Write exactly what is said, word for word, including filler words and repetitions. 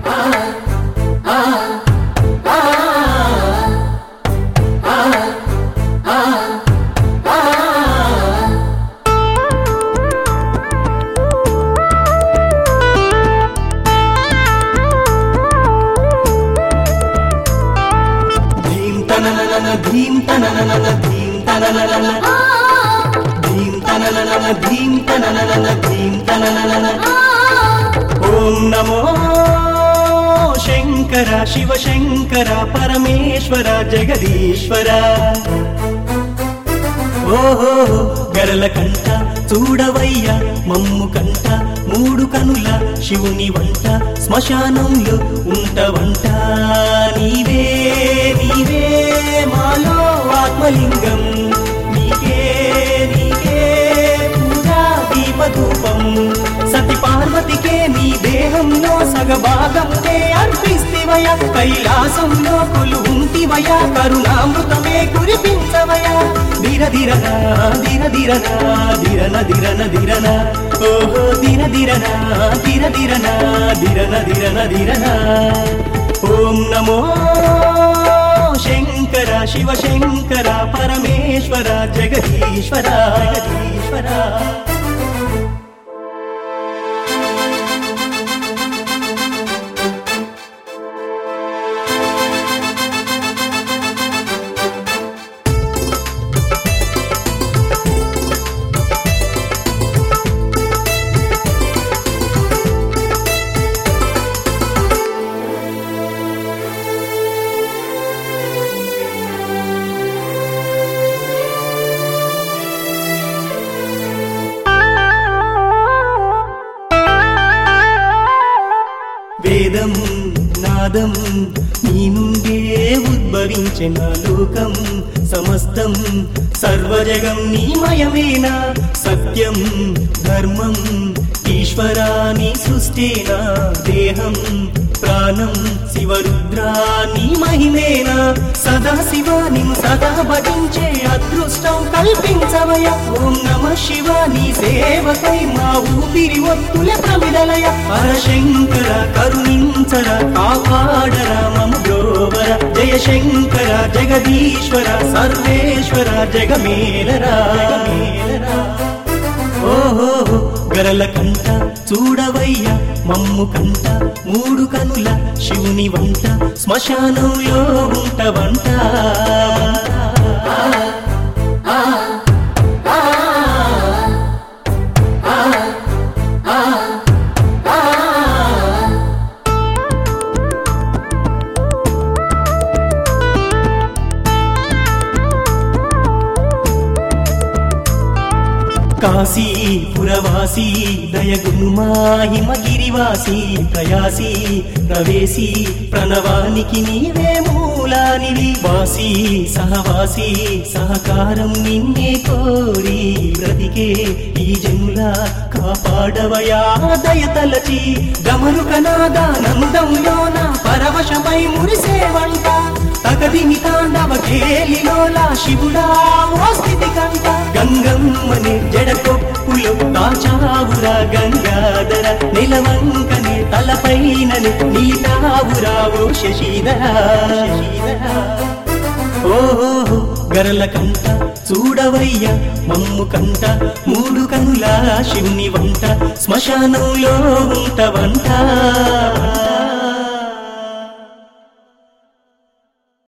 ధీం తననన ధీం తననన ధీం తననన ధీం తననన ధీం తననన ఓం నమో శంకర శివ శంకర పరమేశ్వర జగదీశ్వర ఓహో గరల కంట చూడవయ్య మమ్ము కంట మూడు కనుల శివుని వంట శ్మశానంలో ఉంట వంట నీవే నీవే మాలో ఆత్మలింగం నీకే నీకే పూజా దీపధూపం సతి పార్వతికే నీ దేహంలో సగభాగమునే అర్పిస్తివయ కైలాసంలో కొలువుంటివయ కరుణామృతమే కురిపించవయ ధిర ధిరన ధిర ధిరన ధిరన ధిరన ధిరన ఓహో ధిర ధిరన ధిర ధిరన ధిరన ధిరన ధిరన ఓం నమో శంకర శివ శంకర పరమేశ్వర జగదీశ్వర జగదీశ్వర వేదం నాదం నీ నుండే ఉద్భవించిన లోకం సమస్తం సర్వజగం నీమయమేనా సత్యం ధర్మం ఈశ్వరాని సృష్టేనా దేహం ప్రాణం శివరుద్రా నీ మహిమేనా సదా శివ నిన్ను సదా భజించే అదృష్టం కల్పించవయ ఓం నమ శివ నీ సేవకై మా ఊపిరి ఒత్తుల ప్రమిదలయ పరశంకర కరుణించర కాపాడర మమ బ్రోవర జయ శంకర జగదీశ్వర సర్వేశ్వర జగమేలరా జగమేలరా ఓహో గరల కంట చూడవయ్య మమ్ము కంట మూడు కనుల శివుని వంట శ్మశానంలో ఉంట వంట కాశీ పురవాసి దయగును మాహిమగిరివాసి ప్రయాసి ప్రవేశి ప్రణవానికి నీవే మూలానివి వాసి సహవాసి సహకారం నిన్నే కోరి బ్రతికే ఈ జనుల కాపాడవయా దయతలచి గమరుకనాదానందంలోన పరవశమై మురిసేవంట తగదిని తాండవ కేలిలోలా శివుడా ఓ స్థితి కంట గంగమ్మని జడకొప్పులు కాచావురా గంగాధర నిలవంకని తలపైనని నీటావురావో శశిధర శశిధర ఓహో గరల కంట చూడవయ్య మమ్ము కంట మూడు కనుల శివుని వంట శ్మశానంలో ఉంట వంట